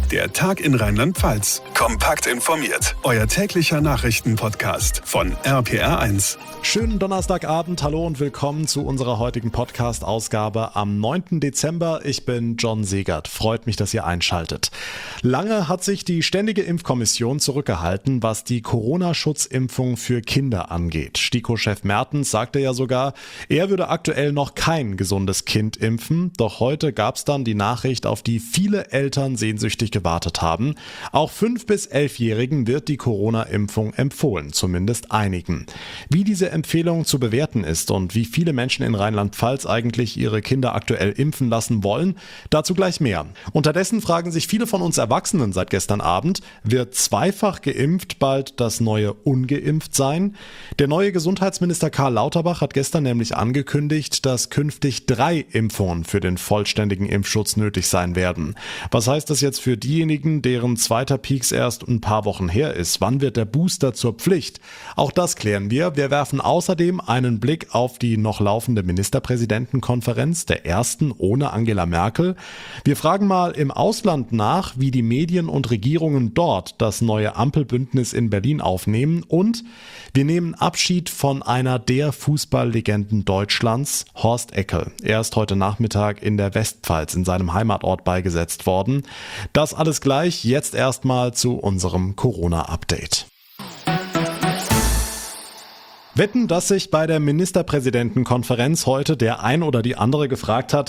Der Tag in Rheinland-Pfalz. Kompakt informiert. Euer täglicher Nachrichtenpodcast von RPR1. Schönen Donnerstagabend, hallo und willkommen zu unserer heutigen Podcast-Ausgabe am 9. Dezember. Ich bin John Segert. Freut mich, dass ihr einschaltet. Lange hat sich die Ständige Impfkommission zurückgehalten, was die Corona-Schutzimpfung für Kinder angeht. STIKO-Chef Mertens sagte ja sogar, er würde aktuell noch kein gesundes Kind impfen. Doch heute gab es dann die Nachricht, auf die viele Eltern sehnsüchtig gewartet haben. Auch 5- bis 11-Jährigen wird die Corona-Impfung empfohlen, zumindest einigen. Wie diese Empfehlung zu bewerten ist und wie viele Menschen in Rheinland-Pfalz eigentlich ihre Kinder aktuell impfen lassen wollen, dazu gleich mehr. Unterdessen fragen sich viele von uns Erwachsenen seit gestern Abend, wird zweifach geimpft bald das neue ungeimpft sein? Der neue Gesundheitsminister Karl Lauterbach hat gestern nämlich angekündigt, dass künftig 3 Impfungen für den vollständigen Impfschutz nötig sein werden. Was heißt das jetzt für diejenigen, deren zweiter Peaks erst ein paar Wochen her ist? Wann wird der Booster zur Pflicht? Auch das klären wir. Wir werfen außerdem einen Blick auf die noch laufende Ministerpräsidentenkonferenz, der ersten ohne Angela Merkel. Wir fragen mal im Ausland nach, wie die Medien und Regierungen dort das neue Ampelbündnis in Berlin aufnehmen, und wir nehmen Abschied von einer der Fußballlegenden Deutschlands, Horst Eckel. Er ist heute Nachmittag in der Westpfalz in seinem Heimatort beigesetzt worden. Das alles gleich, jetzt erstmal zu unserem Corona-Update. Wetten, dass sich bei der Ministerpräsidentenkonferenz heute der ein oder die andere gefragt hat,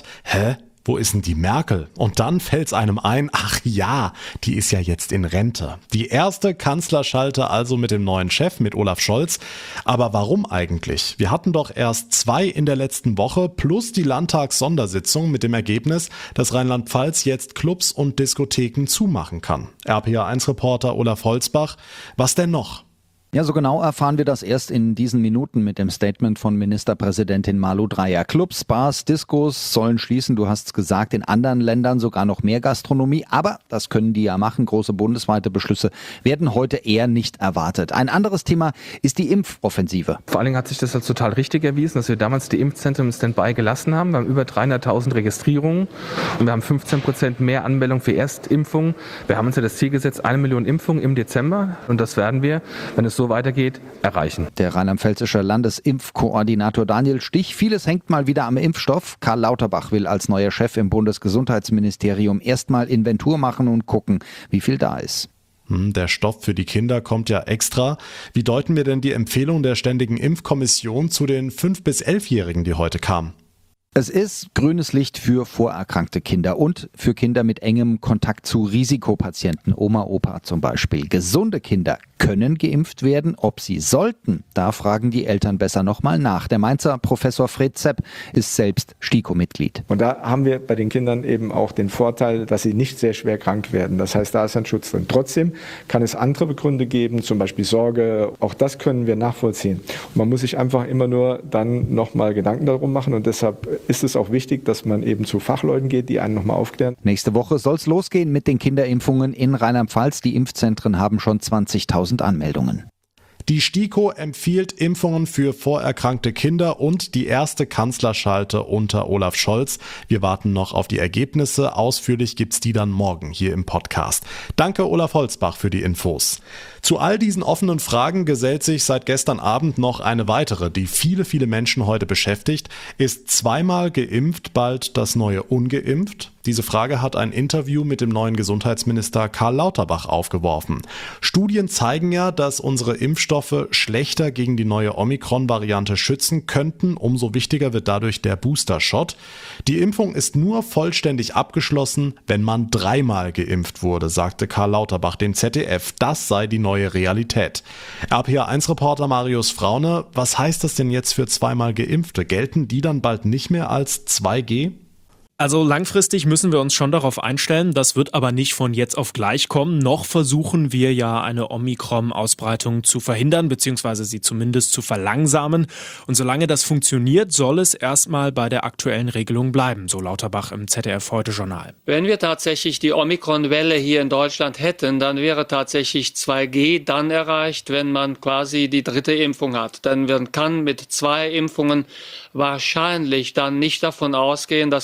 wo ist denn die Merkel? Und dann fällt's einem ein, ach ja, die ist ja jetzt in Rente. Die erste Kanzlerschalte also mit dem neuen Chef, mit Olaf Scholz. Aber warum eigentlich? Wir hatten doch erst 2 in der letzten Woche plus die Landtagssondersitzung mit dem Ergebnis, dass Rheinland-Pfalz jetzt Clubs und Diskotheken zumachen kann. RPR1-Reporter Olaf Holzbach, was denn noch? Ja, so genau erfahren wir das erst in diesen Minuten mit dem Statement von Ministerpräsidentin Malu Dreyer. Clubs, Bars, Diskos sollen schließen, du hast es gesagt, in anderen Ländern sogar noch mehr Gastronomie. Aber das können die ja machen. Große bundesweite Beschlüsse werden heute eher nicht erwartet. Ein anderes Thema ist die Impfoffensive. Vor allen Dingen hat sich das als total richtig erwiesen, dass wir damals die Impfzentren im Standby gelassen haben. Wir haben über 300.000 Registrierungen und wir haben 15% mehr Anmeldungen für Erstimpfungen. Wir haben uns ja das Ziel gesetzt, 1 Million Impfungen im Dezember, und das werden wir, wenn es so weitergeht, erreichen. Der rheinland-pfälzische Landesimpfkoordinator Daniel Stich. Vieles hängt mal wieder am Impfstoff. Karl Lauterbach will als neuer Chef im Bundesgesundheitsministerium erstmal Inventur machen und gucken, wie viel da ist. Der Stoff für die Kinder kommt ja extra. Wie deuten wir denn die Empfehlung der Ständigen Impfkommission zu den 5- bis 11-Jährigen, die heute kam? Es ist grünes Licht für vorerkrankte Kinder und für Kinder mit engem Kontakt zu Risikopatienten, Oma, Opa zum Beispiel. Gesunde Kinder können geimpft werden. Ob sie sollten, da fragen die Eltern besser nochmal nach. Der Mainzer Professor Fred Zepp ist selbst STIKO-Mitglied. Und da haben wir bei den Kindern eben auch den Vorteil, dass sie nicht sehr schwer krank werden. Das heißt, da ist ein Schutz drin. Trotzdem kann es andere Gründe geben, zum Beispiel Sorge. Auch das können wir nachvollziehen. Und man muss sich einfach immer nur dann nochmal Gedanken darum machen, und deshalb ist es auch wichtig, dass man eben zu Fachleuten geht, die einen nochmal aufklären. Nächste Woche soll es losgehen mit den Kinderimpfungen in Rheinland-Pfalz. Die Impfzentren haben schon 20.000 Anmeldungen. Die STIKO empfiehlt Impfungen für vorerkrankte Kinder und die erste Kanzlerschalte unter Olaf Scholz. Wir warten noch auf die Ergebnisse. Ausführlich gibt's die dann morgen hier im Podcast. Danke Olaf Holzbach für die Infos. Zu all diesen offenen Fragen gesellt sich seit gestern Abend noch eine weitere, die viele Menschen heute beschäftigt. Ist zweimal geimpft bald das neue ungeimpft? Diese Frage hat ein Interview mit dem neuen Gesundheitsminister Karl Lauterbach aufgeworfen. Studien zeigen ja, dass unsere Impfstoffe schlechter gegen die neue Omikron-Variante schützen könnten. Umso wichtiger wird dadurch der Booster-Shot. Die Impfung ist nur vollständig abgeschlossen, wenn man 3-mal geimpft wurde, sagte Karl Lauterbach dem ZDF. Das sei die neue Realität. RPR1-Reporter Marius Fraune, was heißt das denn jetzt für 2-mal Geimpfte? Gelten die dann bald nicht mehr als 2G? Also langfristig müssen wir uns schon darauf einstellen, das wird aber nicht von jetzt auf gleich kommen. Noch versuchen wir ja eine Omikron-Ausbreitung zu verhindern, beziehungsweise sie zumindest zu verlangsamen. Und solange das funktioniert, soll es erstmal bei der aktuellen Regelung bleiben, so Lauterbach im ZDF-Heute-Journal. Wenn wir tatsächlich die Omikron-Welle hier in Deutschland hätten, dann wäre tatsächlich 2G dann erreicht, wenn man quasi die 3. Impfung hat. Denn man kann mit 2 Impfungen wahrscheinlich dann nicht davon ausgehen, dass man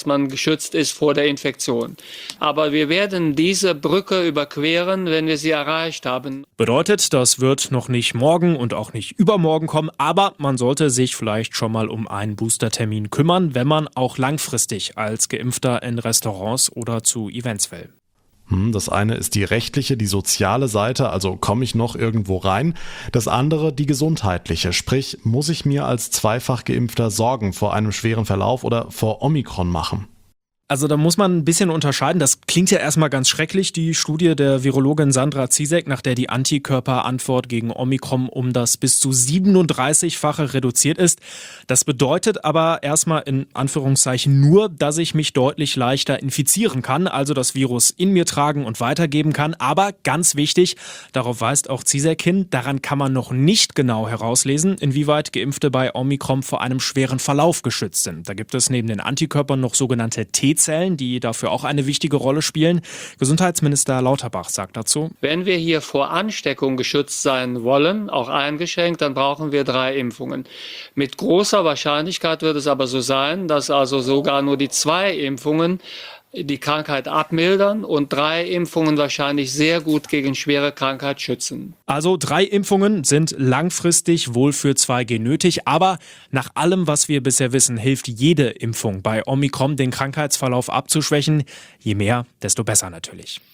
geschützt ist vor der Infektion. Aber wir werden diese Brücke überqueren, wenn wir sie erreicht haben. Bedeutet, das wird noch nicht morgen und auch nicht übermorgen kommen, aber man sollte sich vielleicht schon mal um einen Boostertermin kümmern, wenn man auch langfristig als Geimpfter in Restaurants oder zu Events will. Das eine ist die rechtliche, die soziale Seite, also komme ich noch irgendwo rein. Das andere die gesundheitliche, sprich, muss ich mir als zweifach Geimpfter Sorgen vor einem schweren Verlauf oder vor Omikron machen? Also da muss man ein bisschen unterscheiden. Das klingt ja erstmal ganz schrecklich, die Studie der Virologin Sandra Ziesek, nach der die Antikörperantwort gegen Omikron um das bis zu 37-fache reduziert ist. Das bedeutet aber erstmal in Anführungszeichen nur, dass ich mich deutlich leichter infizieren kann, also das Virus in mir tragen und weitergeben kann. Aber ganz wichtig, darauf weist auch Ziesek hin, daran kann man noch nicht genau herauslesen, inwieweit Geimpfte bei Omikron vor einem schweren Verlauf geschützt sind. Da gibt es neben den Antikörpern noch sogenannte T-Zellen, die dafür auch eine wichtige Rolle spielen. Gesundheitsminister Lauterbach sagt dazu: Wenn wir hier vor Ansteckung geschützt sein wollen, auch eingeschränkt, dann brauchen wir 3 Impfungen. Mit großer Wahrscheinlichkeit wird es aber so sein, dass also sogar nur die 2 Impfungen die Krankheit abmildern und 3 Impfungen wahrscheinlich sehr gut gegen schwere Krankheit schützen. Also 3 Impfungen sind langfristig wohl für 2G nötig, aber nach allem, was wir bisher wissen, hilft jede Impfung bei Omikron, den Krankheitsverlauf abzuschwächen. Je mehr, desto besser natürlich.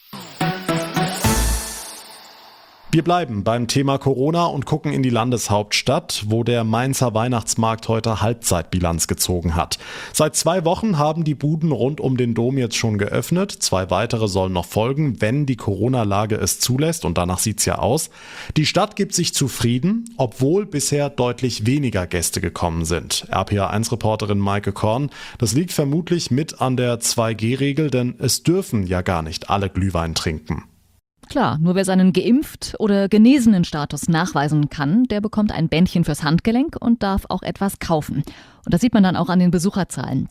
Wir bleiben beim Thema Corona und gucken in die Landeshauptstadt, wo der Mainzer Weihnachtsmarkt heute Halbzeitbilanz gezogen hat. Seit 2 Wochen haben die Buden rund um den Dom jetzt schon geöffnet. 2 weitere sollen noch folgen, wenn die Corona-Lage es zulässt, und danach sieht's ja aus. Die Stadt gibt sich zufrieden, obwohl bisher deutlich weniger Gäste gekommen sind. RPA1-Reporterin Maike Korn, das liegt vermutlich mit an der 2G-Regel, denn es dürfen ja gar nicht alle Glühwein trinken. Klar, nur wer seinen geimpft oder genesenen Status nachweisen kann, der bekommt ein Bändchen fürs Handgelenk und darf auch etwas kaufen. Und das sieht man dann auch an den Besucherzahlen.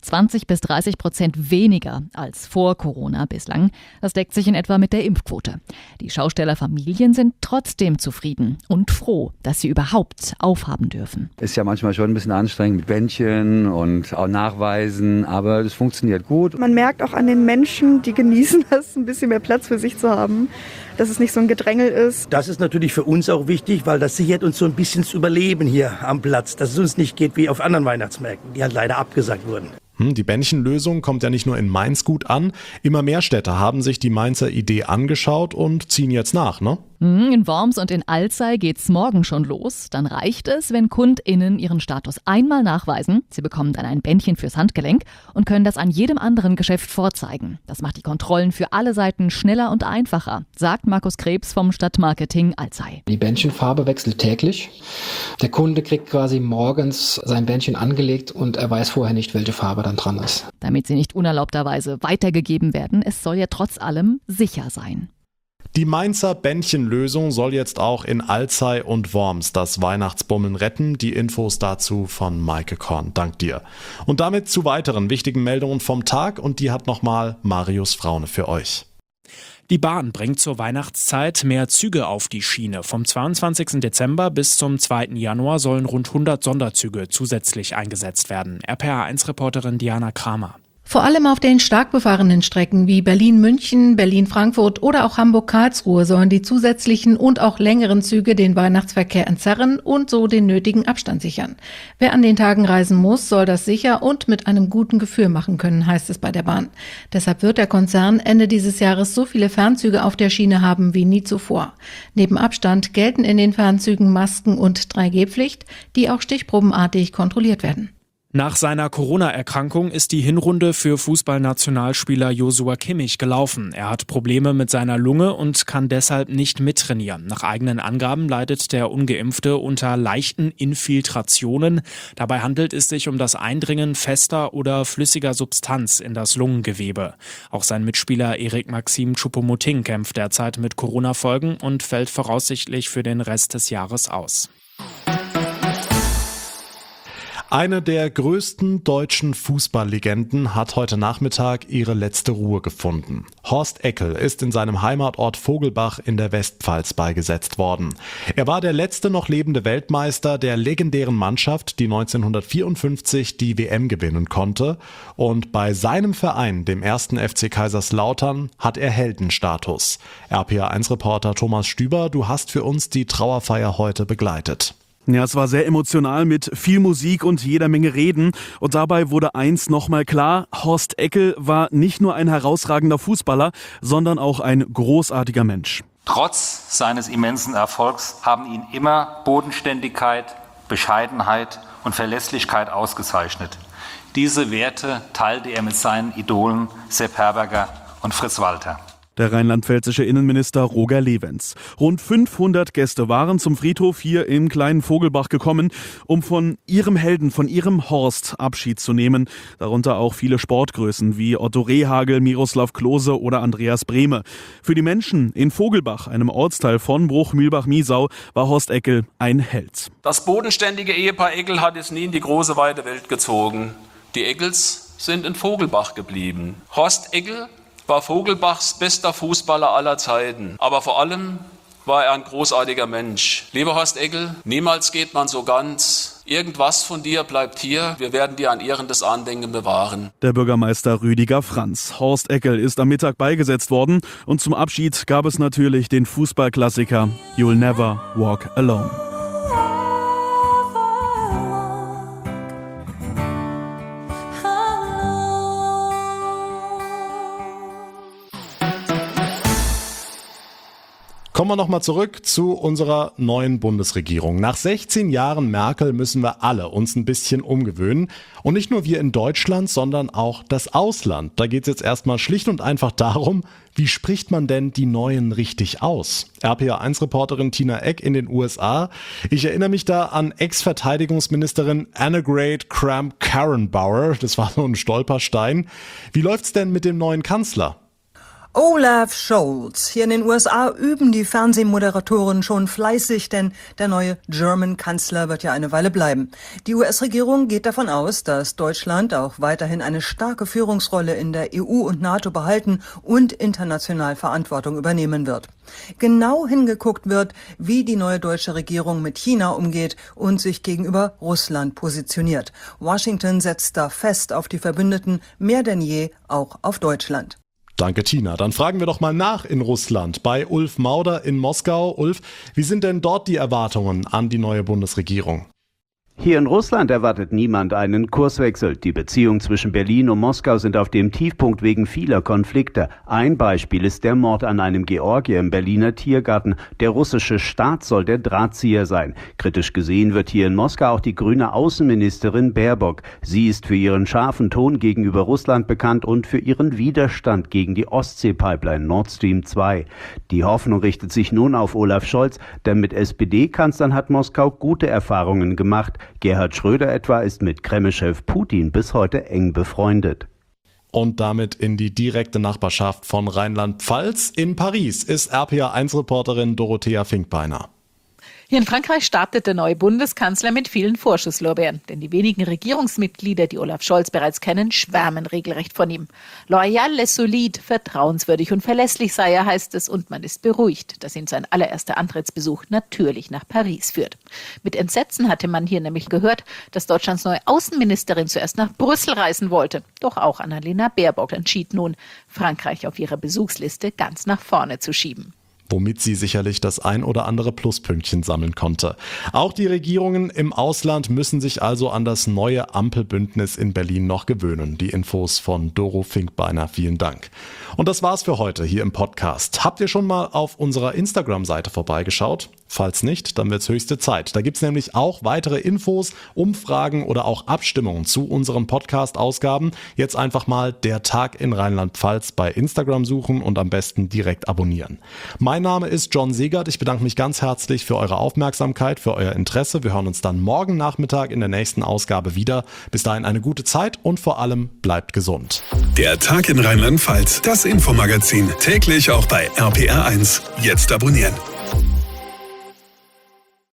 20-30% weniger als vor Corona bislang. Das deckt sich in etwa mit der Impfquote. Die Schaustellerfamilien sind trotzdem zufrieden und froh, dass sie überhaupt aufhaben dürfen. Ist ja manchmal schon ein bisschen anstrengend mit Bändchen und auch Nachweisen, aber es funktioniert gut. Man merkt auch an den Menschen, die genießen das, ein bisschen mehr Platz für sich zu haben, dass es nicht so ein Gedrängel ist. Das ist natürlich für uns auch wichtig, weil das sichert uns so ein bisschen das Überleben hier am Platz, dass es uns nicht geht wie auf anderen Weihnachtsmärkten, die halt leider abgesagt wurden. Die Bändchenlösung kommt ja nicht nur in Mainz gut an. Immer mehr Städte haben sich die Mainzer Idee angeschaut und ziehen jetzt nach, ne? In Worms und in Alzey geht's morgen schon los. Dann reicht es, wenn KundInnen ihren Status einmal nachweisen. Sie bekommen dann ein Bändchen fürs Handgelenk und können das an jedem anderen Geschäft vorzeigen. Das macht die Kontrollen für alle Seiten schneller und einfacher, sagt Markus Krebs vom Stadtmarketing Alzey. Die Bändchenfarbe wechselt täglich. Der Kunde kriegt quasi morgens sein Bändchen angelegt und er weiß vorher nicht, welche Farbe dann dran ist. Damit sie nicht unerlaubterweise weitergegeben werden, es soll ja trotz allem sicher sein. Die Mainzer Bändchenlösung soll jetzt auch in Alzey und Worms das Weihnachtsbummeln retten. Die Infos dazu von Maike Korn. Dank dir. Und damit zu weiteren wichtigen Meldungen vom Tag, und die hat nochmal Marius Fraune für euch. Die Bahn bringt zur Weihnachtszeit mehr Züge auf die Schiene. Vom 22. Dezember bis zum 2. Januar sollen rund 100 Sonderzüge zusätzlich eingesetzt werden. RPA1-Reporterin Diana Kramer. Vor allem auf den stark befahrenen Strecken wie Berlin-München, Berlin-Frankfurt oder auch Hamburg-Karlsruhe sollen die zusätzlichen und auch längeren Züge den Weihnachtsverkehr entzerren und so den nötigen Abstand sichern. Wer an den Tagen reisen muss, soll das sicher und mit einem guten Gefühl machen können, heißt es bei der Bahn. Deshalb wird der Konzern Ende dieses Jahres so viele Fernzüge auf der Schiene haben wie nie zuvor. Neben Abstand gelten in den Fernzügen Masken- und 3G-Pflicht, die auch stichprobenartig kontrolliert werden. Nach seiner Corona-Erkrankung ist die Hinrunde für Fußballnationalspieler Joshua Kimmich gelaufen. Er hat Probleme mit seiner Lunge und kann deshalb nicht mittrainieren. Nach eigenen Angaben leidet der Ungeimpfte unter leichten Infiltrationen. Dabei handelt es sich um das Eindringen fester oder flüssiger Substanz in das Lungengewebe. Auch sein Mitspieler Erik Maxim Choupo-Moting kämpft derzeit mit Corona-Folgen und fällt voraussichtlich für den Rest des Jahres aus. Eine der größten deutschen Fußballlegenden hat heute Nachmittag ihre letzte Ruhe gefunden. Horst Eckel ist in seinem Heimatort Vogelbach in der Westpfalz beigesetzt worden. Er war der letzte noch lebende Weltmeister der legendären Mannschaft, die 1954 die WM gewinnen konnte. Und bei seinem Verein, dem 1. FC Kaiserslautern, hat er Heldenstatus. RPA1-Reporter Thomas Stüber, du hast für uns die Trauerfeier heute begleitet. Ja, es war sehr emotional mit viel Musik und jeder Menge Reden. Und dabei wurde eins nochmal klar: Horst Eckel war nicht nur ein herausragender Fußballer, sondern auch ein großartiger Mensch. Trotz seines immensen Erfolgs haben ihn immer Bodenständigkeit, Bescheidenheit und Verlässlichkeit ausgezeichnet. Diese Werte teilte er mit seinen Idolen Sepp Herberger und Fritz Walter. Der rheinland-pfälzische Innenminister Roger Lewens. Rund 500 Gäste waren zum Friedhof hier im kleinen Vogelbach gekommen, um von ihrem Helden, von ihrem Horst Abschied zu nehmen. Darunter auch viele Sportgrößen wie Otto Rehhagel, Miroslav Klose oder Andreas Brehme. Für die Menschen in Vogelbach, einem Ortsteil von Bruch-Mühlbach-Miesau, war Horst Eckel ein Held. Das bodenständige Ehepaar Eckel hat es nie in die große weite Welt gezogen. Die Eckels sind in Vogelbach geblieben. Horst Eckel war Vogelbachs bester Fußballer aller Zeiten. Aber vor allem war er ein großartiger Mensch. Lieber Horst Eckel, niemals geht man so ganz. Irgendwas von dir bleibt hier. Wir werden dir ein ehrendes Andenken bewahren. Der Bürgermeister Rüdiger Franz. Horst Eckel ist am Mittag beigesetzt worden. Und zum Abschied gab es natürlich den Fußballklassiker You'll Never Walk Alone. Kommen wir nochmal zurück zu unserer neuen Bundesregierung. Nach 16 Jahren Merkel müssen wir alle uns ein bisschen umgewöhnen. Und nicht nur wir in Deutschland, sondern auch das Ausland. Da geht es jetzt erstmal schlicht und einfach darum, wie spricht man denn die Neuen richtig aus? RPA1-Reporterin Tina Eck in den USA. Ich erinnere mich da an Ex-Verteidigungsministerin Annegret Kramp-Karrenbauer. Das war so ein Stolperstein. Wie läuft's denn mit dem neuen Kanzler? Olaf Scholz. Hier in den USA üben die Fernsehmoderatoren schon fleißig, denn der neue German-Kanzler wird ja eine Weile bleiben. Die US-Regierung geht davon aus, dass Deutschland auch weiterhin eine starke Führungsrolle in der EU und NATO behalten und international Verantwortung übernehmen wird. Genau hingeguckt wird, wie die neue deutsche Regierung mit China umgeht und sich gegenüber Russland positioniert. Washington setzt da fest auf die Verbündeten, mehr denn je auch auf Deutschland. Danke, Tina. Dann fragen wir doch mal nach in Russland bei Ulf Mauder in Moskau. Ulf, wie sind denn dort die Erwartungen an die neue Bundesregierung? Hier in Russland erwartet niemand einen Kurswechsel. Die Beziehungen zwischen Berlin und Moskau sind auf dem Tiefpunkt wegen vieler Konflikte. Ein Beispiel ist der Mord an einem Georgier im Berliner Tiergarten. Der russische Staat soll der Drahtzieher sein. Kritisch gesehen wird hier in Moskau auch die grüne Außenministerin Baerbock. Sie ist für ihren scharfen Ton gegenüber Russland bekannt und für ihren Widerstand gegen die Ostsee-Pipeline Nord Stream 2. Die Hoffnung richtet sich nun auf Olaf Scholz, denn mit SPD-Kanzlern hat Moskau gute Erfahrungen gemacht. Gerhard Schröder etwa ist mit Kreml-Chef Putin bis heute eng befreundet. Und damit in die direkte Nachbarschaft von Rheinland-Pfalz. In Paris ist RPA1-Reporterin Dorothea Finkbeiner. Hier in Frankreich startet der neue Bundeskanzler mit vielen Vorschusslorbeeren. Denn die wenigen Regierungsmitglieder, die Olaf Scholz bereits kennen, schwärmen regelrecht von ihm. Loyal et solide, vertrauenswürdig und verlässlich sei er, heißt es. Und man ist beruhigt, dass ihn sein allererster Antrittsbesuch natürlich nach Paris führt. Mit Entsetzen hatte man hier nämlich gehört, dass Deutschlands neue Außenministerin zuerst nach Brüssel reisen wollte. Doch auch Annalena Baerbock entschied nun, Frankreich auf ihrer Besuchsliste ganz nach vorne zu schieben. Womit sie sicherlich das ein oder andere Pluspünktchen sammeln konnte. Auch die Regierungen im Ausland müssen sich also an das neue Ampelbündnis in Berlin noch gewöhnen. Die Infos von Doro Finkbeiner, vielen Dank. Und das war's für heute hier im Podcast. Habt ihr schon mal auf unserer Instagram-Seite vorbeigeschaut? Falls nicht, dann wird's höchste Zeit. Da gibt's nämlich auch weitere Infos, Umfragen oder auch Abstimmungen zu unseren Podcast-Ausgaben. Jetzt einfach mal der Tag in Rheinland-Pfalz bei Instagram suchen und am besten direkt abonnieren. Mein Name ist John Segert. Ich bedanke mich ganz herzlich für eure Aufmerksamkeit, für euer Interesse. Wir hören uns dann morgen Nachmittag in der nächsten Ausgabe wieder. Bis dahin eine gute Zeit und vor allem bleibt gesund. Der Tag in Rheinland-Pfalz, das Infomagazin, täglich auch bei RPR1. Jetzt abonnieren.